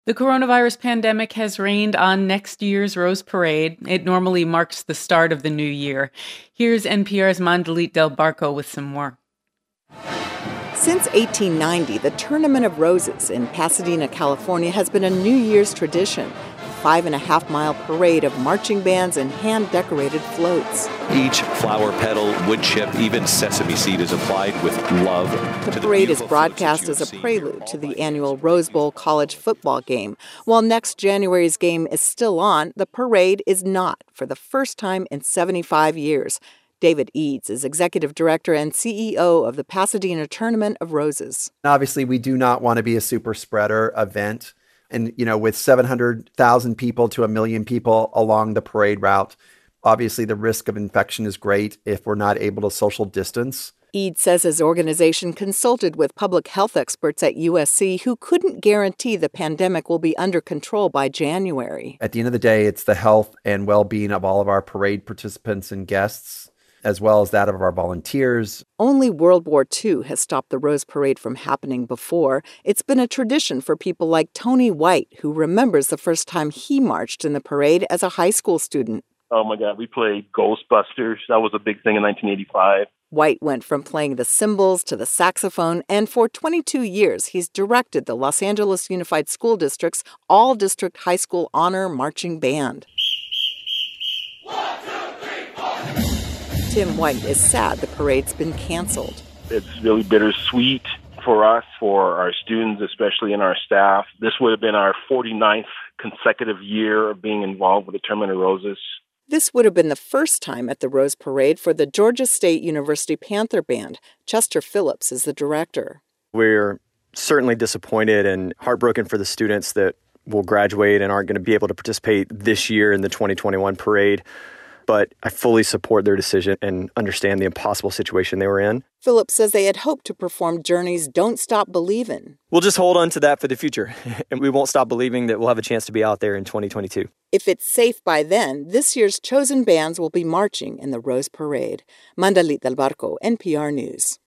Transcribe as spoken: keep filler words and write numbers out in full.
The coronavirus pandemic has rained on next year's Rose Parade. It normally marks the start of the new year. Here's N P R's Mandalit Del Barco with some more. Since eighteen ninety, the Tournament of Roses in Pasadena, California has been a New Year's tradition. A five and a half mile parade of marching bands and hand-decorated floats. Each flower petal, wood chip, even sesame seed is applied with love. The parade is broadcast as a prelude to the annual Rose Bowl college football game. While next January's game is still on, the parade is not for the first time in seventy-five years. David Eads is executive director and C E O of the Pasadena Tournament of Roses. Obviously, we do not want to be a super spreader event. And, you know, with seven hundred thousand people to a million people along the parade route, obviously the risk of infection is great if we're not able to social distance. Eads says his organization consulted with public health experts at U S C who couldn't guarantee the pandemic will be under control by January. At the end of the day, it's the health and well-being of all of our parade participants and guests, as well as that of our volunteers. Only World War Two has stopped the Rose Parade from happening before. It's been a tradition for people like Tony White, who remembers the first time he marched in the parade as a high school student. Oh, my God. We played Ghostbusters. That was a big thing in nineteen eighty-five. White went from playing the cymbals to the saxophone, and for twenty-two years, he's directed the Los Angeles Unified School District's all-district high school honor marching band. Tim White is sad the parade's been canceled. It's really bittersweet for us, for our students, especially and our staff. This would have been our forty-ninth consecutive year of being involved with the Tournament of Roses. This would have been the first time at the Rose Parade for the Georgia State University Panther Band. Chester Phillips is the director. We're certainly disappointed and heartbroken for the students that will graduate and aren't going to be able to participate this year in the twenty twenty-one parade. But I fully support their decision and understand the impossible situation they were in. Phillips says they had hoped to perform Journey's Don't Stop Believin'. We'll just hold on to that for the future, and we won't stop believing that we'll have a chance to be out there in twenty twenty-two. If it's safe by then, this year's chosen bands will be marching in the Rose Parade. Mandalit Del Barco, N P R News.